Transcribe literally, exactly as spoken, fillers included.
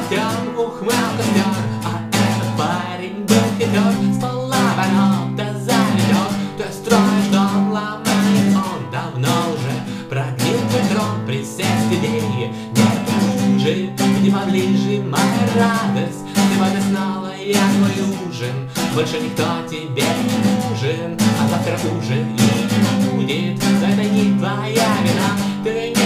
костер, ухмыл костер. А этот парень был хитер, спала война, да заведет. Ты строишь дом, ломает он давно уже. Прогнил твой трон, присесть идеи нет уже. Иди поближе, моя радость, ты подоснала, я твой ужин. Больше никто тебе не нужен, а завтра уже и не будет. Но это не твоя вина, ты